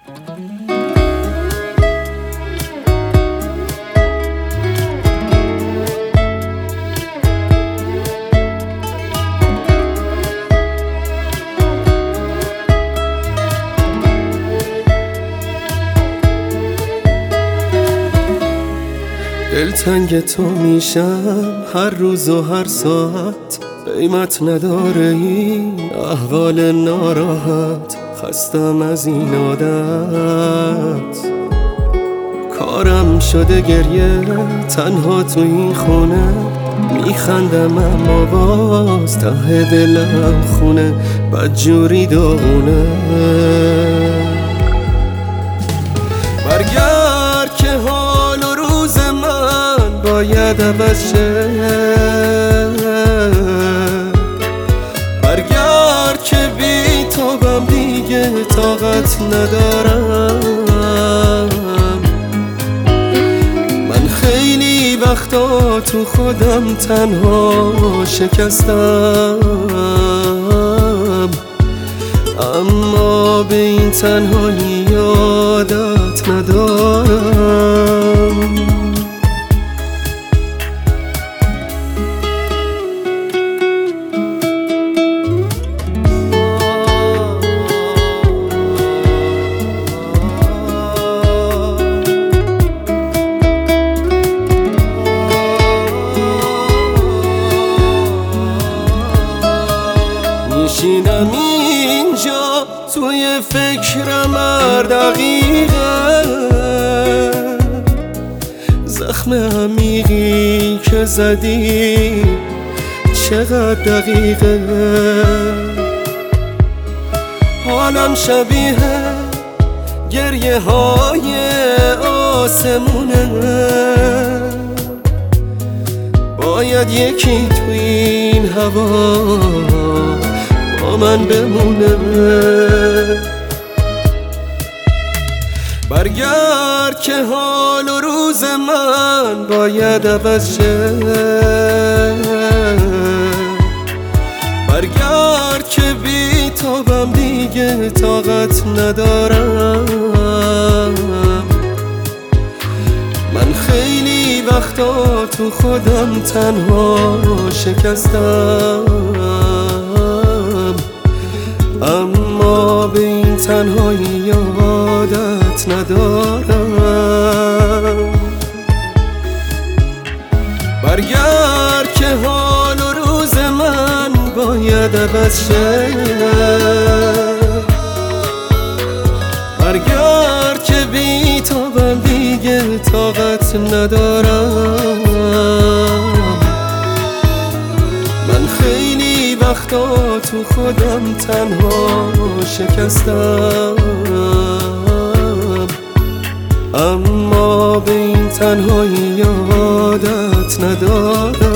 دلتنگ تو میشم هر روز و هر ساعت، قیمت نداره این احوال ناراحت. خستم از این عادت، کارم شده گریه تنها تو این خونه. میخندم اما باز ته دلم خونه، بدجوری داغونه. برگرد که حال و روز من باید عوض شه. برگرد که بی تابم دیگه طاقت ندارم. من خیلی وقتا تو خودم تنها شکستم، اما به این تنهایی عادت ندارم. میشینم اینجا توی فکرم هر دقیقه، زخم عمیقی که زدی چقدر دقیقه. حالم شبیه گریه های آسمونه، باید یکی توی این هوا با من بمونه. برگرد که حال و روز من باید عوض شه. برگرد که بی تابم دیگه طاقت ندارم. من خیلی وقتا تو خودم تنها شکستم، اما به این تنهایی عادت ندارم. برگرد که حال و روز من باید عوض شه. برگرد که بی تابم دیگه طاقت ندارم. من خیلی وقتا تو خودم تنها شکستم، اما به این تنهایی عادت ندارم.